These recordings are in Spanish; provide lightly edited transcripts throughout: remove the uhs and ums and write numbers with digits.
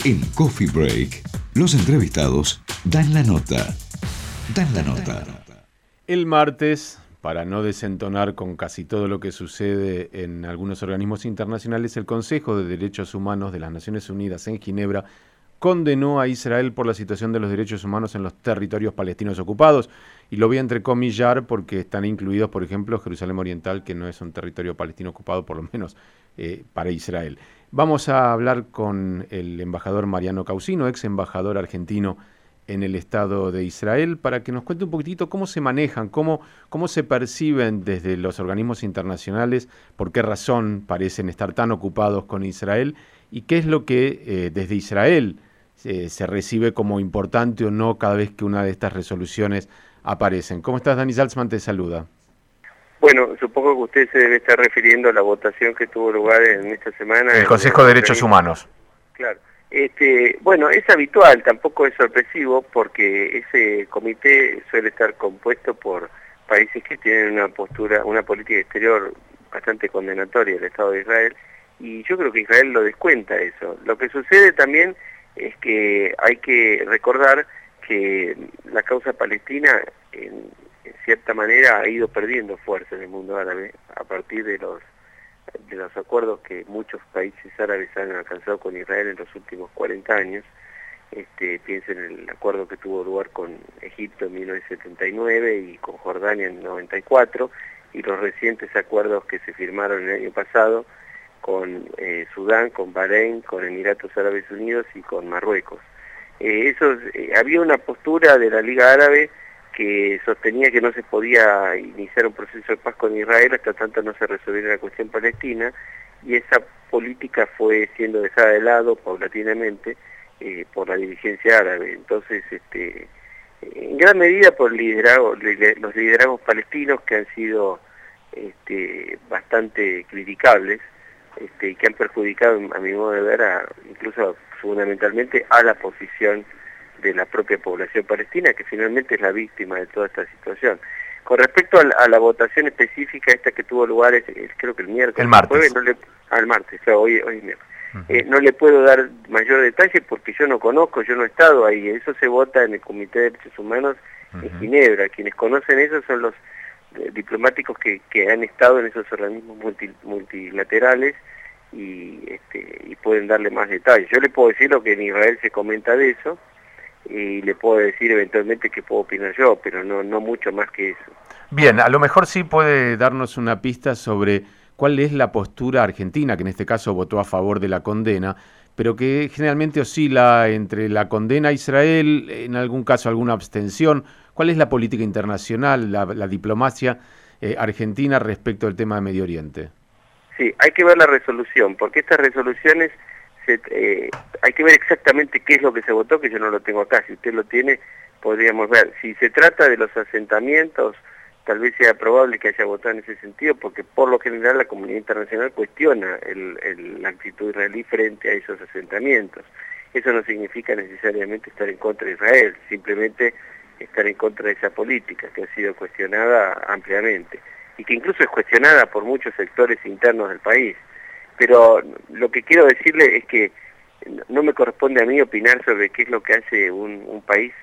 En Coffee Break, los entrevistados dan la nota. Dan la nota. El martes, para no desentonar con casi todo lo que sucede en algunos organismos internacionales, el Consejo de Derechos Humanos de las Naciones Unidas en Ginebra condenó a Israel por la situación de los derechos humanos en los territorios palestinos ocupados. Y lo voy a entrecomillar porque están incluidos, por ejemplo, Jerusalén Oriental, que no es un territorio palestino ocupado, por lo menos para Israel. Vamos a hablar con el embajador Mariano Causino, ex embajador argentino en el Estado de Israel, para que nos cuente un poquitito cómo se manejan, cómo se perciben desde los organismos internacionales, por qué razón parecen estar tan ocupados con Israel y qué es lo que desde Israel se recibe como importante o no cada vez que una de estas resoluciones aparecen. ¿Cómo estás, Dani Salzman? Te saluda. Bueno, supongo que usted se debe estar refiriendo a la votación que tuvo lugar en esta semana. El Consejo de Derechos Humanos. Claro. Bueno, es habitual, tampoco es sorpresivo, porque ese comité suele estar compuesto por países que tienen una política exterior bastante condenatoria del Estado de Israel, y yo creo que Israel lo descuenta eso. Lo que sucede también es que hay que recordar que la causa palestina en cierta manera ha ido perdiendo fuerza en el mundo árabe a partir de los acuerdos que muchos países árabes han alcanzado con Israel en los últimos 40 años. Piensen en el acuerdo que tuvo lugar con Egipto en 1979 y con Jordania en 94, y los recientes acuerdos que se firmaron el año pasado con Sudán, con Bahrein, con Emiratos Árabes Unidos y con Marruecos. Había una postura de la Liga Árabe que sostenía que no se podía iniciar un proceso de paz con Israel hasta tanto no se resolviera la cuestión palestina, y esa política fue siendo dejada de lado paulatinamente por la dirigencia árabe. Entonces, en gran medida por los liderazgos palestinos, que han sido bastante criticables, y que han perjudicado, a mi modo de ver, incluso fundamentalmente a la posición de la propia población palestina, que finalmente es la víctima de toda esta situación. Con respecto a la votación específica esta que tuvo lugar, creo que el miércoles. El martes. El martes, hoy miércoles. No le puedo dar mayor detalle porque yo no conozco, yo no he estado ahí. Eso se vota en el Comité de Derechos Humanos en Ginebra. Quienes conocen eso son los diplomáticos que han estado en esos organismos multilaterales y pueden darle más detalles. Yo le puedo decir lo que en Israel se comenta de eso, y le puedo decir eventualmente qué puedo opinar yo, pero no mucho más que eso. Bien, a lo mejor sí puede darnos una pista sobre cuál es la postura argentina, que en este caso votó a favor de la condena, pero que generalmente oscila entre la condena a Israel, en algún caso alguna abstención. ¿Cuál es la política internacional, la diplomacia argentina respecto al tema de Medio Oriente? Sí, hay que ver la resolución, porque estas resoluciones hay que ver exactamente qué es lo que se votó, que yo no lo tengo acá. Si usted lo tiene, podríamos ver. Si se trata de los asentamientos, tal vez sea probable que haya votado en ese sentido, porque por lo general la comunidad internacional cuestiona la actitud israelí frente a esos asentamientos. Eso no significa necesariamente estar en contra de Israel, simplemente estar en contra de esa política que ha sido cuestionada ampliamente, y que incluso es cuestionada por muchos sectores internos del país. Pero lo que quiero decirle es que no me corresponde a mí opinar sobre qué es lo que hace un país,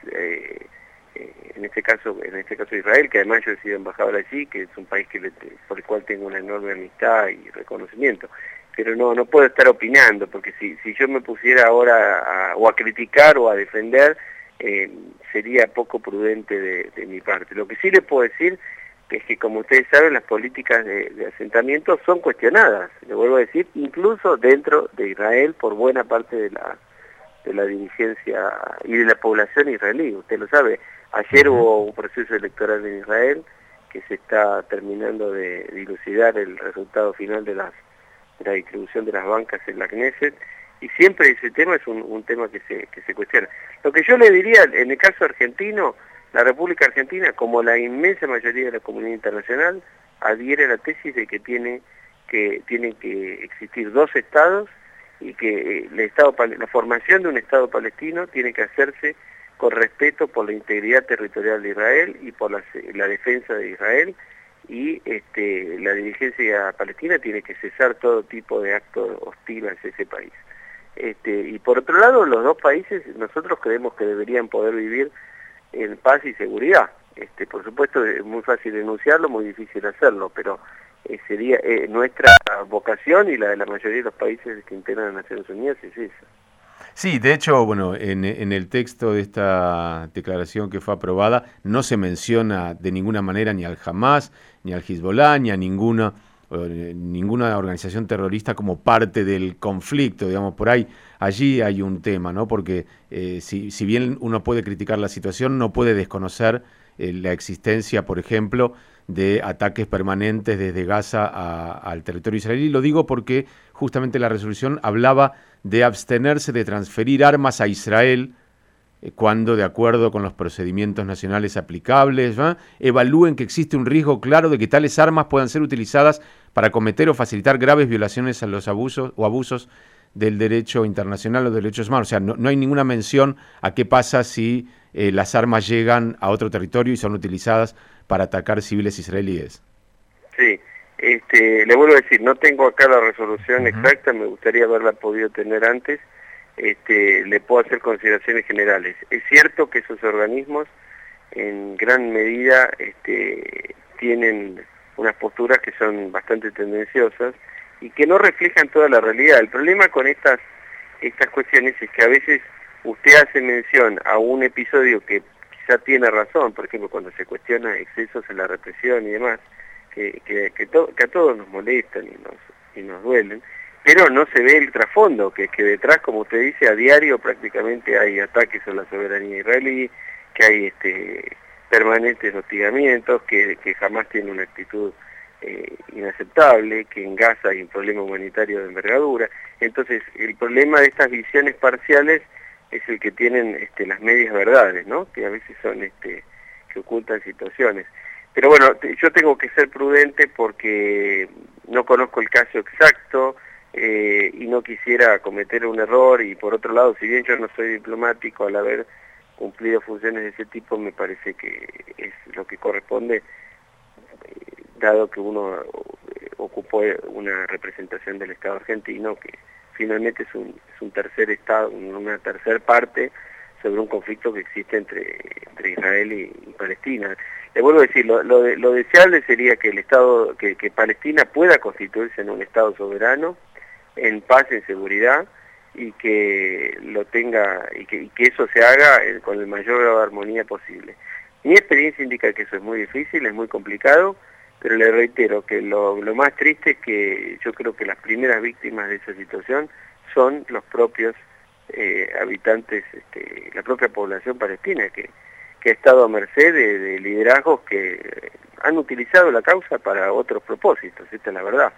en este caso Israel, que además yo he sido embajador allí, que es un país por el cual tengo una enorme amistad y reconocimiento. Pero no puedo estar opinando, porque si yo me pusiera ahora a criticar o a defender, sería poco prudente de mi parte. Lo que sí le puedo decir es que, como ustedes saben, las políticas de asentamiento son cuestionadas, le vuelvo a decir, incluso dentro de Israel por buena parte de la dirigencia y de la población israelí. Usted lo sabe, ayer hubo un proceso electoral en Israel que se está terminando de dilucidar el resultado final de la distribución de las bancas en la Knesset, y siempre ese tema es un tema que se cuestiona. Lo que yo le diría, en el caso argentino, la República Argentina, como la inmensa mayoría de la comunidad internacional, adhiere a la tesis de que tienen que existir dos estados, y que la formación de un Estado palestino tiene que hacerse con respeto por la integridad territorial de Israel y por la defensa de Israel, y la dirigencia palestina tiene que cesar todo tipo de acto hostil hacia ese país. Y por otro lado, los dos países, nosotros creemos que deberían poder vivir en paz y seguridad. Por supuesto, es muy fácil denunciarlo, muy difícil hacerlo, pero sería nuestra vocación y la de la mayoría de los países que integran las Naciones Unidas es esa. Sí, de hecho, bueno, en el texto de esta declaración que fue aprobada no se menciona de ninguna manera ni al Hamas, ni al Hezbollah, ni a ninguna organización terrorista como parte del conflicto, digamos, por ahí, allí hay un tema, ¿no? Porque si bien uno puede criticar la situación, no puede desconocer la existencia, por ejemplo, de ataques permanentes desde Gaza al territorio israelí. Lo digo porque justamente la resolución hablaba de abstenerse de transferir armas a Israel cuando, de acuerdo con los procedimientos nacionales aplicables, evalúen que existe un riesgo claro de que tales armas puedan ser utilizadas para cometer o facilitar graves violaciones a los abusos del derecho internacional o de derechos humanos. O sea, no hay ninguna mención a qué pasa si las armas llegan a otro territorio y son utilizadas para atacar civiles israelíes. Sí, le vuelvo a decir, no tengo acá la resolución exacta, me gustaría haberla podido tener antes. Le puedo hacer consideraciones generales. Es cierto que esos organismos en gran medida tienen unas posturas que son bastante tendenciosas y que no reflejan toda la realidad. El problema con estas cuestiones es que a veces usted hace mención a un episodio que quizá tiene razón, por ejemplo, cuando se cuestiona excesos en la represión y demás, que a todos nos molestan y nos duelen, pero no se ve el trasfondo, que detrás, como usted dice, a diario prácticamente hay ataques a la soberanía israelí, que hay permanentes hostigamientos, que jamás tiene una actitud inaceptable, que en Gaza hay un problema humanitario de envergadura. Entonces, el problema de estas visiones parciales es el que tienen las medias verdades, ¿no? Que a veces son que ocultan situaciones. Pero bueno, yo tengo que ser prudente porque no conozco el caso exacto y no quisiera cometer un error, y por otro lado, si bien yo no soy diplomático, al haber cumplido funciones de ese tipo me parece que es lo que corresponde, dado que uno ocupó una representación del Estado argentino, que finalmente es un tercer Estado, una tercer parte sobre un conflicto que existe entre Israel y Palestina. Le vuelvo a decir, lo deseable sería que el Estado, que Palestina pueda constituirse en un Estado soberano, en paz, en seguridad, y que lo tenga, y que eso se haga con el mayor grado de armonía posible. Mi experiencia indica que eso es muy difícil, es muy complicado, pero le reitero que lo más triste es que yo creo que las primeras víctimas de esa situación son los propios habitantes, la propia población palestina, que ha estado a merced de liderazgos que han utilizado la causa para otros propósitos, esta es la verdad.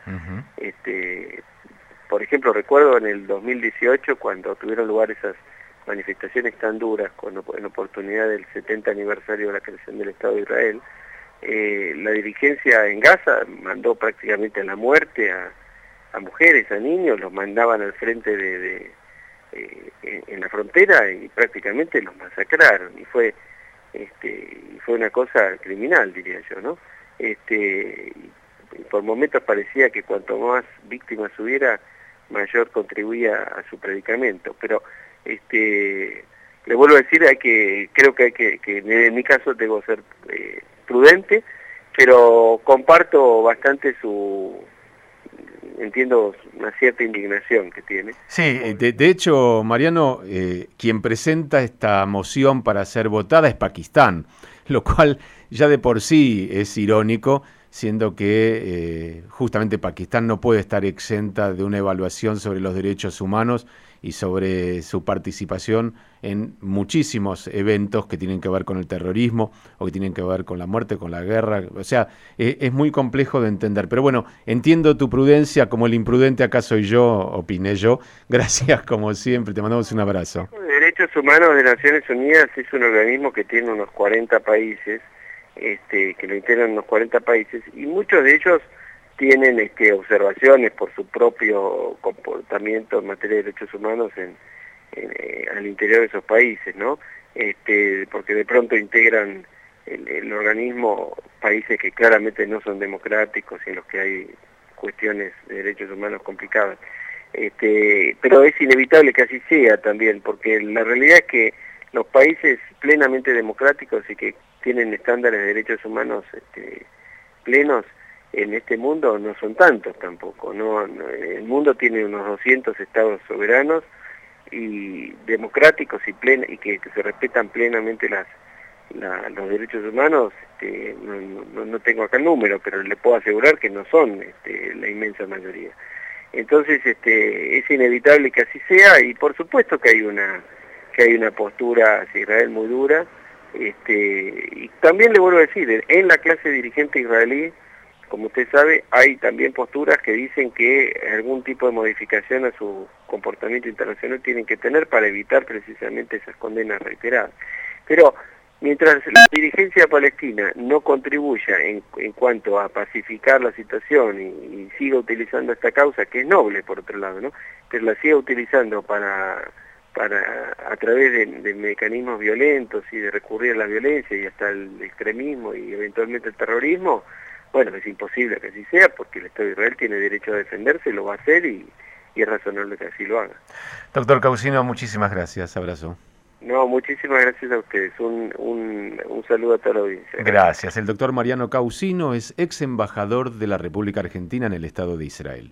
Por ejemplo, recuerdo en el 2018, cuando tuvieron lugar esas manifestaciones tan duras en oportunidad del 70 aniversario de la creación del Estado de Israel, la dirigencia en Gaza mandó prácticamente a la muerte a mujeres, a niños, los mandaban al frente en la frontera y prácticamente los masacraron, y fue una cosa criminal, diría yo, ¿no? Por momentos parecía que cuanto más víctimas hubiera, mayor contribuía a su predicamento, pero le vuelvo a decir, creo que en mi caso debo ser prudente, pero comparto bastante entiendo una cierta indignación que tiene. Sí, de hecho, Mariano, quien presenta esta moción para ser votada es Pakistán, lo cual ya de por sí es irónico, siendo que justamente Pakistán no puede estar exenta de una evaluación sobre los derechos humanos y sobre su participación en muchísimos eventos que tienen que ver con el terrorismo o que tienen que ver con la muerte, con la guerra. O sea, es muy complejo de entender. Pero bueno, entiendo tu prudencia, como el imprudente acá soy yo, opiné yo. Gracias como siempre, te mandamos un abrazo. El Derechos Humanos de Naciones Unidas es un organismo que tiene unos 40 países, que lo integran unos 40 países, y muchos de ellos tienen observaciones por su propio comportamiento en materia de derechos humanos al interior de esos países, ¿no? Porque de pronto integran el organismo países que claramente no son democráticos y en los que hay cuestiones de derechos humanos complicadas. Pero es inevitable que así sea también, porque la realidad es que los países plenamente democráticos y que tienen estándares de derechos humanos plenos en este mundo no son tantos tampoco, el mundo tiene unos 200 estados soberanos y democráticos y que se respetan plenamente los derechos humanos. No tengo acá el número, pero le puedo asegurar que no son la inmensa mayoría. Entonces es inevitable que así sea, y por supuesto que hay una postura hacia Israel muy dura, y también le vuelvo a decir, en la clase dirigente israelí, como usted sabe, hay también posturas que dicen que algún tipo de modificación a su comportamiento internacional tienen que tener para evitar precisamente esas condenas reiteradas. Pero mientras la dirigencia palestina no contribuya en cuanto a pacificar la situación y siga utilizando esta causa, que es noble por otro lado, ¿no?, pero la siga utilizando a través de mecanismos violentos y de recurrir a la violencia y hasta el extremismo y eventualmente el terrorismo, bueno, es imposible que así sea, porque el Estado de Israel tiene derecho a defenderse, lo va a hacer y es razonable que así lo haga. Doctor Causino, muchísimas gracias. Abrazo. No, muchísimas gracias a ustedes. Un saludo a toda la audiencia. Gracias. El doctor Mariano Causino es ex embajador de la República Argentina en el Estado de Israel.